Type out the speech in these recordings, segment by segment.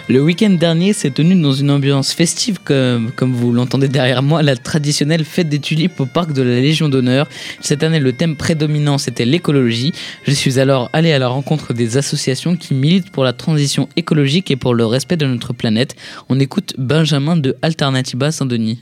Le week-end dernier s'est tenu dans une ambiance festive comme vous l'entendez derrière moi, la traditionnelle fête des tulipes au parc de la Légion d'honneur. Cette année, le thème prédominant, c'était l'écologie. Je suis alors allé à la rencontre des associations qui militent pour la transition écologique et pour le respect de notre planète. On écoute Benjamin de Alternativa Saint-Denis.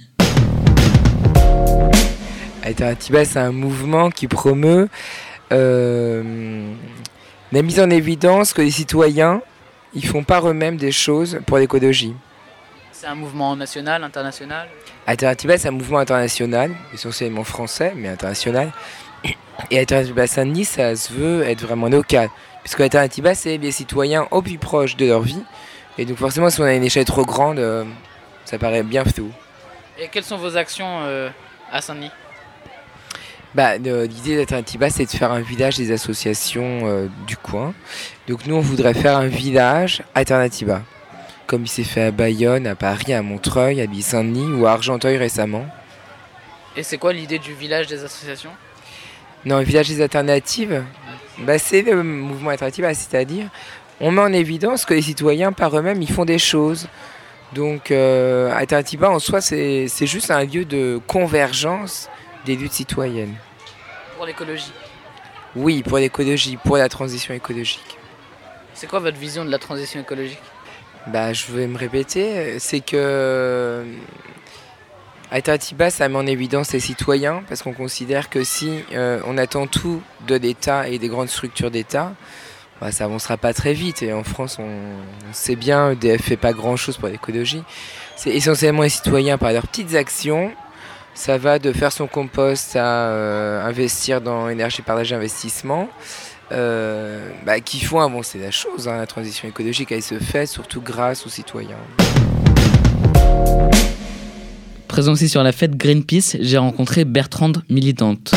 Alternativa, c'est un mouvement qui promeut la mise en évidence que les citoyens ils font par eux-mêmes des choses pour l'écologie. C'est un mouvement national, international? Alternativa, c'est un mouvement international, essentiellement français, mais international. Et Alternativa Saint-Denis, ça se veut être vraiment local. Puisque Alternativa, c'est les citoyens au plus proche de leur vie. Et donc forcément, si on a une échelle trop grande, ça paraît bien flou. Et quelles sont vos actions à Saint-Denis? L'idée d'Alternativa, c'est de faire un village des associations du coin. Donc nous, on voudrait faire un village Alternativa, comme il s'est fait à Bayonne, à Paris, à Montreuil, à Saint-Denis ou à Argenteuil récemment. Et c'est quoi l'idée du village des associations? Non, le village des alternatives, c'est le mouvement Alternativa, c'est-à-dire on met en évidence que les citoyens par eux-mêmes, ils font des choses. Donc Alternativa, en soi, c'est juste un lieu de convergence des luttes citoyennes. Pour l'écologie? Oui, pour l'écologie, pour la transition écologique. C'est quoi votre vision de la transition écologique? Je vais me répéter, c'est que Alternativa, ça met en évidence les citoyens, parce qu'on considère que si on attend tout de l'État et des grandes structures d'État, ça avancera pas très vite. Et en France, on sait bien, EDF fait pas grand-chose pour l'écologie. C'est essentiellement les citoyens par leurs petites actions. Ça va de faire son compost à investir dans l'énergie partagée investissement, qui font avancer la chose. La transition écologique, elle se fait surtout grâce aux citoyens. Présent aussi sur la fête Greenpeace, j'ai rencontré Bertrande, militante.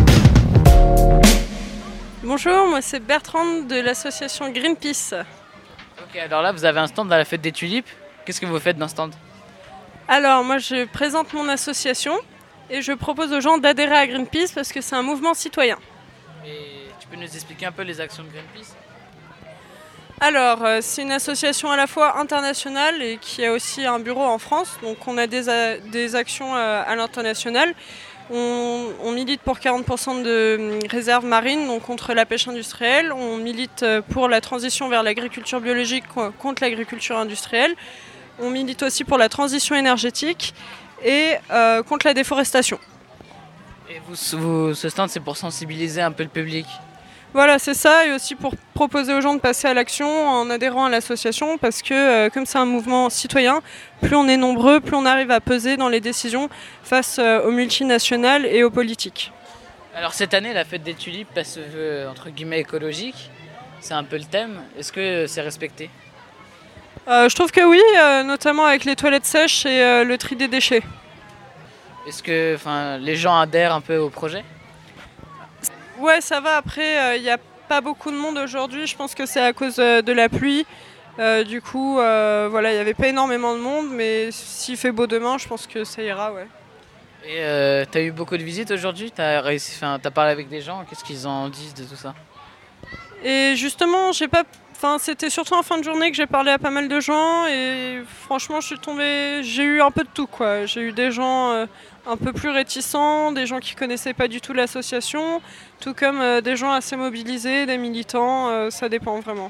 Bonjour, moi c'est Bertrande de l'association Greenpeace. Ok, alors là vous avez un stand à la fête des tulipes. Qu'est-ce que vous faites dans ce stand? Alors moi je présente mon association et je propose aux gens d'adhérer à Greenpeace parce que c'est un mouvement citoyen. Et tu peux nous expliquer un peu les actions de Greenpeace? Alors c'est une association à la fois internationale et qui a aussi un bureau en France. Donc on a des actions à l'international. On milite pour 40% de réserves marines, donc contre la pêche industrielle. On milite pour la transition vers l'agriculture biologique contre l'agriculture industrielle. On milite aussi pour la transition énergétique et contre la déforestation. Et ce stand, c'est pour sensibiliser un peu le public? Voilà, c'est ça, et aussi pour proposer aux gens de passer à l'action en adhérant à l'association, parce que comme c'est un mouvement citoyen, plus on est nombreux, plus on arrive à peser dans les décisions face aux multinationales et aux politiques. Alors cette année, la fête des tulipes se veut entre guillemets écologique, c'est un peu le thème. Est-ce que c'est respecté? Je trouve que oui, notamment avec les toilettes sèches et le tri des déchets. Est-ce que les gens adhèrent un peu au projet? Ouais, ça va. Après, il n'y a pas beaucoup de monde aujourd'hui. Je pense que c'est à cause de la pluie. Du coup, il n'y avait pas énormément de monde. Mais s'il fait beau demain, je pense que ça ira, ouais. Et t'as eu beaucoup de visites aujourd'hui? T'as parlé avec des gens? Qu'est-ce qu'ils en disent de tout ça? Et justement, c'était surtout en fin de journée que j'ai parlé à pas mal de gens. Et franchement, j'ai eu un peu de tout, quoi. J'ai eu des gens un peu plus réticents, des gens qui connaissaient pas du tout l'association, tout comme des gens assez mobilisés, des militants, ça dépend vraiment.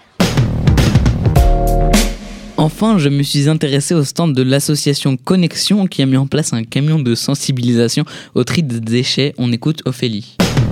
Enfin, je me suis intéressé au stand de l'association Connexion qui a mis en place un camion de sensibilisation au tri des déchets. On écoute Ophélie.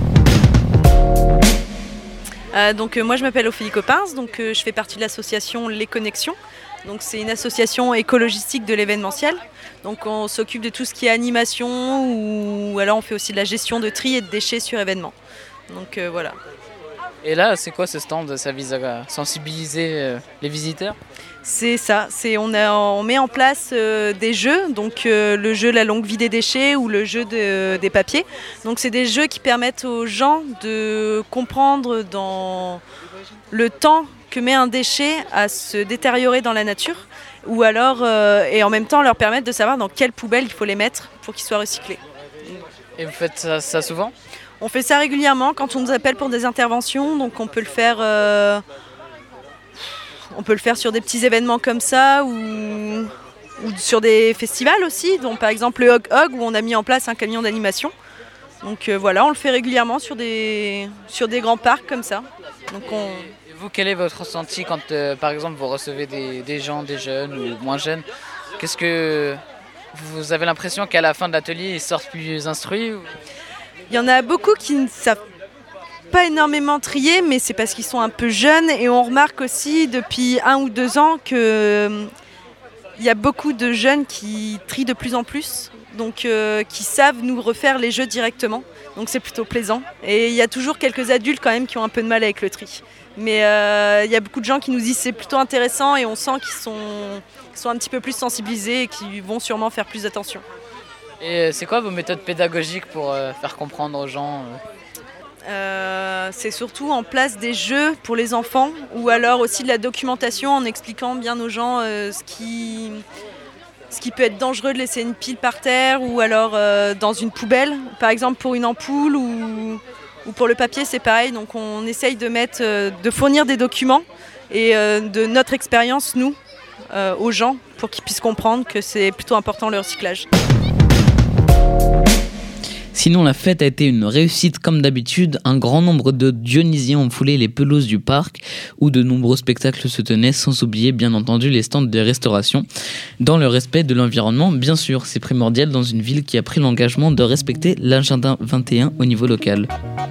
Moi je m'appelle Ophélie Coppins, je fais partie de l'association Les Connexions. Donc c'est une association écologistique de l'événementiel. Donc on s'occupe de tout ce qui est animation ou alors on fait aussi de la gestion de tri et de déchets sur événements. Donc voilà. Et là, c'est quoi ce stand? Ça vise à sensibiliser les visiteurs? C'est ça, on met en place des jeux, donc le jeu La longue vie des déchets ou le jeu des papiers. Donc c'est des jeux qui permettent aux gens de comprendre dans le temps que met un déchet à se détériorer dans la nature, ou alors et en même temps leur permettre de savoir dans quelle poubelle il faut les mettre pour qu'ils soient recyclés. Et vous faites ça souvent? On fait ça régulièrement quand on nous appelle pour des interventions, donc on peut le faire On peut le faire sur des petits événements comme ça ou sur des festivals aussi, donc par exemple le Hog Hog où on a mis en place un camion d'animation. Donc voilà, on le fait régulièrement sur des grands parcs comme ça. Donc Et vous, quel est votre ressenti quand par exemple vous recevez des gens, des jeunes ou moins jeunes? Qu'est-ce que vous avez l'impression qu'à la fin de l'atelier ils sortent plus instruits ou... Il y en a beaucoup qui ne savent pas énormément trier, mais c'est parce qu'ils sont un peu jeunes et on remarque aussi depuis 1 ou 2 ans que il y a beaucoup de jeunes qui trient de plus en plus, donc qui savent nous refaire les jeux directement. Donc c'est plutôt plaisant. Et il y a toujours quelques adultes quand même qui ont un peu de mal avec le tri. Mais il y a beaucoup de gens qui nous disent que c'est plutôt intéressant et on sent qu'ils sont un petit peu plus sensibilisés et qui vont sûrement faire plus attention. Et c'est quoi vos méthodes pédagogiques pour faire comprendre aux gens C'est surtout en place des jeux pour les enfants ou alors aussi de la documentation en expliquant bien aux gens ce qui peut être dangereux de laisser une pile par terre ou alors dans une poubelle, par exemple pour une ampoule ou pour le papier c'est pareil. Donc on essaye de fournir des documents et de notre expérience nous aux gens pour qu'ils puissent comprendre que c'est plutôt important le recyclage. Sinon, la fête a été une réussite comme d'habitude. Un grand nombre de Dionysiens ont foulé les pelouses du parc où de nombreux spectacles se tenaient, sans oublier bien entendu les stands de restauration. Dans le respect de l'environnement, bien sûr, c'est primordial dans une ville qui a pris l'engagement de respecter l'agenda 21 au niveau local.